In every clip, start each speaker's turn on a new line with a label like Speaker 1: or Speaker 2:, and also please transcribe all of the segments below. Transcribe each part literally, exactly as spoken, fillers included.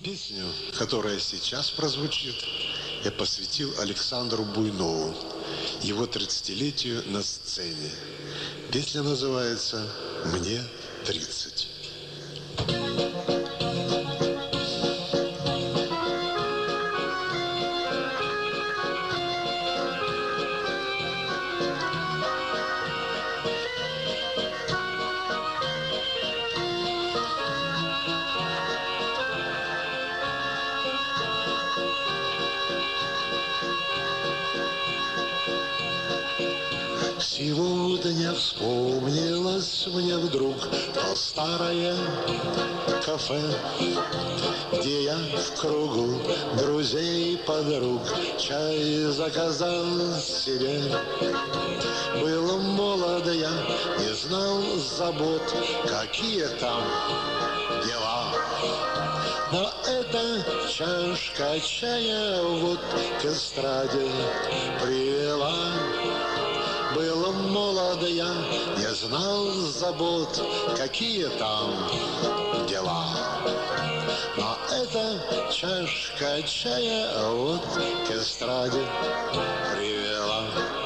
Speaker 1: Песню, которая сейчас прозвучит, я посвятил Александру Буйнову, его тридцатилетию на сцене. Песня называется «Мне тридцать». Сегодня вспомнилось мне вдруг то старое кафе, где я в кругу друзей и подруг чай заказал себе. Был молод я, не знал забот, какие там дела. Но эта чашка чая вот к эстраде привела. Был молод я, не знал забот, какие там дела. Но эта чашка чая вот к эстраде привела.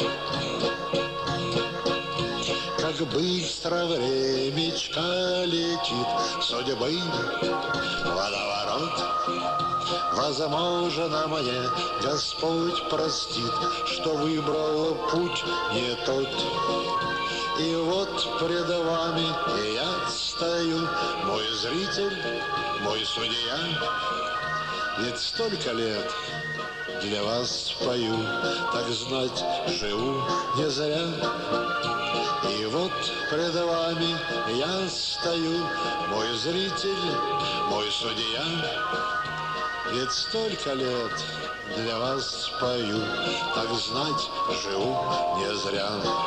Speaker 1: Как быстро времечко летит, судьбы водоворот. Возможно, мне Господь простит, что выбрал путь не тот. И вот пред вами я стою, мой зритель, мой судья. Ведь столько лет для вас пою, так знать, живу не зря. И вот пред вами я стою, мой зритель, мой судья. Ведь столько лет для вас пою, так знать, живу не зря.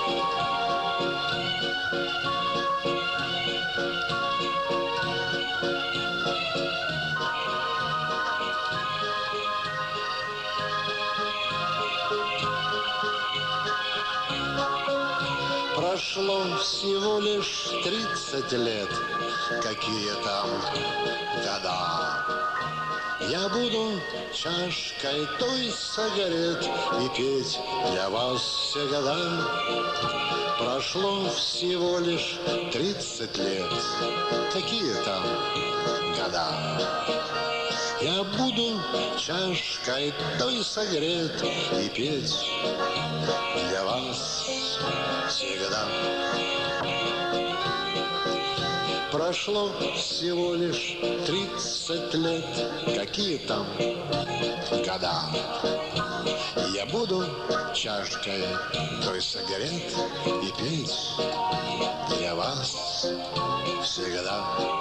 Speaker 1: Прошло всего лишь тридцать лет, какие там года. Я буду чашкой той сигарет и петь для вас всегда. Прошло всего лишь тридцать лет, какие там года. Я буду чашкой той согрет и петь для вас всегда. Прошло всего лишь тридцать лет, какие там года. Я буду чашкой той сигарет и петь для вас всегда.